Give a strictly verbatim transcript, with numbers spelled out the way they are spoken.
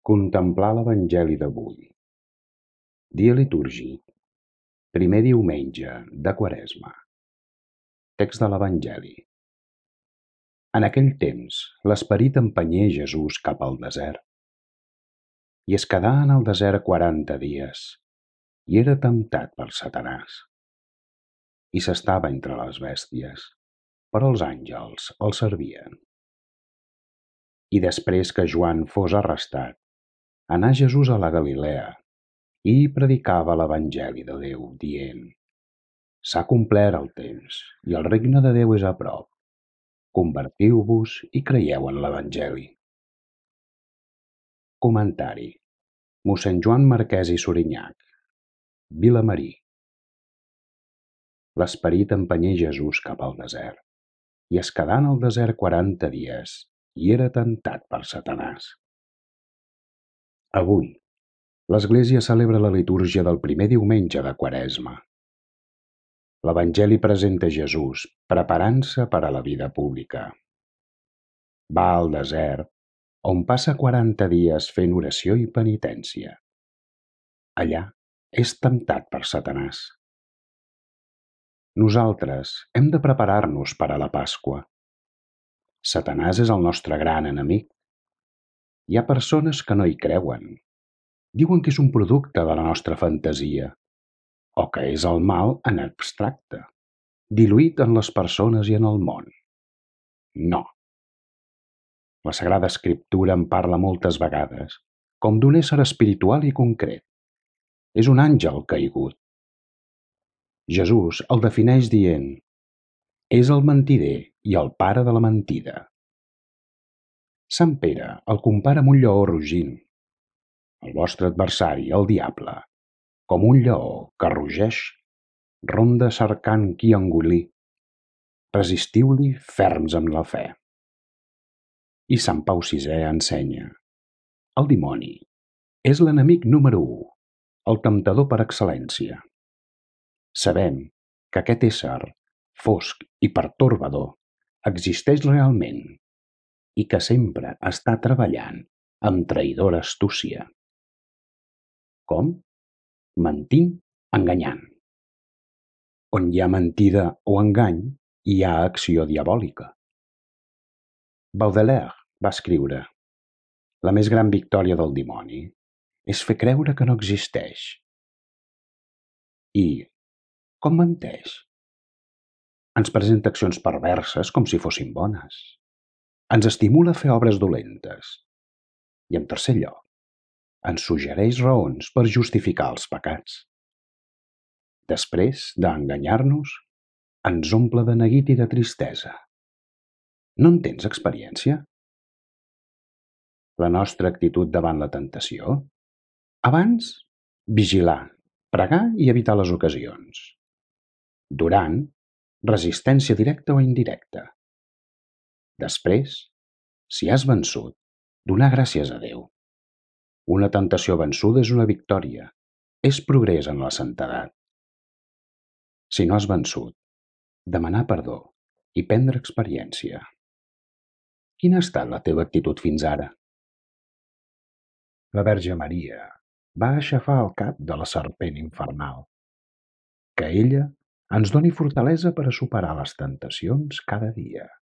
Contemplar l'Evangeli d'avui. Dia litúrgic. Primer diumenge de Quaresma. Text de l'Evangeli. En aquell temps, l'esperit empenyé Jesús cap al desert. I es quedà en el desert quaranta dies, i era temptat per Satanàs. I s'estava entre les bèsties, però els àngels el servien. I després que Joan fos arrestat, anà Jesús a la Galilea i hi predicava l'Evangeli de Déu, dient: «S'ha complert el temps, i el regne de Déu és a prop. Convertiu-vos i creieu en l'Evangeli». Comentari: mossèn Joan Marquès i Surinyach, Vilamarí. L'esperit empenyé Jesús cap al desert, i es quedà en el desert quaranta dies, i era temptat per Satanàs. Avui, l'Església celebra la litúrgia del primer diumenge de Quaresma. L'Evangeli presenta Jesús preparant-se per a la vida pública. Va al desert, on passa quaranta dies fent oració i penitència. Allà és temptat per Satanàs. Nosaltres hem de preparar-nos per a la Pasqua. Satanàs és el nostre gran enemic. Hi ha persones que no hi creuen. Diuen que és un producte de la nostra fantasia, o que és el mal en abstracte, diluït en les persones i en el món. No. La Sagrada Escriptura en parla moltes vegades, com d'un ésser espiritual i concret. És un àngel caigut. Jesús el defineix dient: és el mentider i el pare de la mentida. Sant Pere el compara amb un lleó rugint. El vostre adversari, el diable, com un lleó que rugeix, ronda cercant qui engolir. Resistiu-li ferms amb la fe. I Sant Pau sisè ensenya: el dimoni és l'enemic número u, el temptador per excel·lència. Sabem que aquest ésser, fosc i pertorbador, existeix realment i que sempre està treballant amb traïdora astúcia. Com? Mentint, enganyant. On hi ha mentida o engany, hi ha acció diabòlica. Baudelaire va escriure: la més gran victòria del dimoni és fer creure que no existeix. I com menteix? Ens presenta accions perverses com si fossin bones. Ens estimula a fer obres dolentes. I en tercer lloc, ens suggereix raons per justificar els pecats. Després d'enganyar-nos, ens omple de neguit i de tristesa. No en tens experiència? La nostra actitud davant la tentació? Abans, vigilar, pregar i evitar les ocasions. Durant, resistència directa o indirecta. Després, si has vençut, donar gràcies a Déu. Una tentació vençuda és una victòria, és progrés en la santedat. Si no has vençut, demanar perdó i prendre experiència. Quina ha estat la teva actitud fins ara? La Verge Maria va aixafar el cap de la serpent infernal. Que ella ens doni fortalesa per a superar les tentacions cada dia.